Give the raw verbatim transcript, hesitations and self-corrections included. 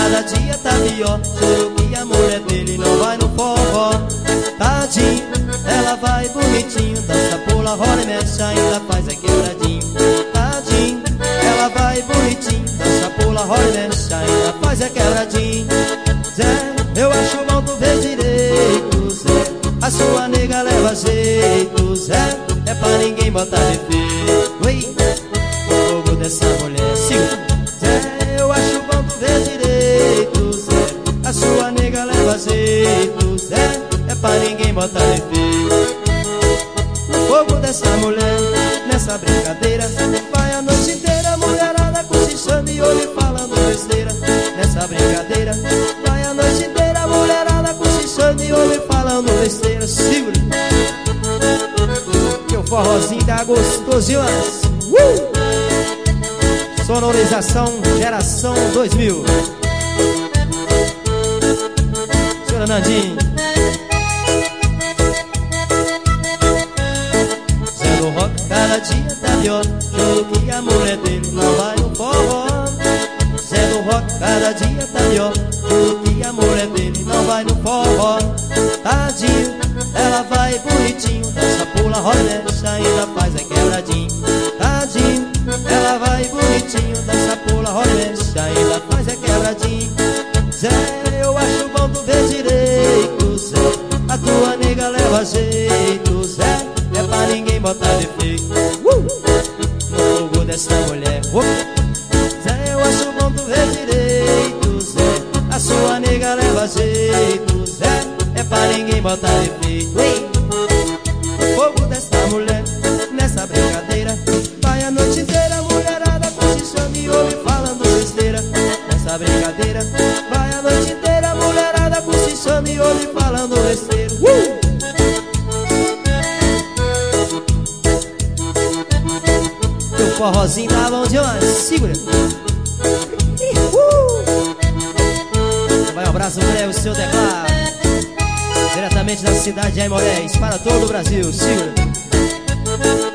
cada dia tá pior. Juro que a mulher dele não vai no forró. Tadinho, ela vai bonitinho, dança, pula, rola e mexe, ainda faz é quebradinho. Tadinho, ela vai bonitinho, dança, pula, rola e mexe, ainda faz é quebradinho. Zé, eu acho bom tu ver direito, Zé, a sua nega leva jeito, Zé, é pra ninguém botar defeito. Ui, o fogo dessa mulher, sim. Zé, eu acho bom tu ver direito, Zé, a sua nega leva jeito, Zé, é pra ninguém botar defeito. O fogo dessa mulher, nessa brincadeira, vai a noite inteira, mulherada cochichando e olho falando besteira. Nessa brincadeira, vai a noite inteira, mulherada cochichando e olho falando besteira. Segura, que o forrozinho tá gostoso demais. uh! Sonorização geração dois mil. Senhora Nandinho. Zé do rock cada dia tá pior. Juro que a mulher dele não vai no forró. Zé do rock cada dia tá pior. Juro que a mulher dele não vai no forró. Tadinho, ela vai bonitinho, dança, pula, rola e mexe, ainda faz é quebradinho. Tadinho, ela vai bonitinho, dança, pula, rola e mexe, ainda faz é quebradinho. Zé, eu acho bom tu ver direito, Zé, a tua nega leva jeito, Zé, é pra ninguém botar defeito. uh! No fogo dessa mulher, uh! Zé, eu acho bom tu ver direito, Zé, a sua nega leva jeito, Zé, é pra ninguém botar defeito. Ui! O fogo dessa mulher, nessa brincadeira, vai a noite inteira, mulherada cochichando e ouve falando besteira. Nessa brincadeira, vai a noite inteira, mulherada cochichando e ouve falando besteira. uh! Teu forrozinho tá bom demais, segura. uh! Vai um abraço para o seu teclado, diretamente da cidade de Aimorés, para todo o Brasil, segura.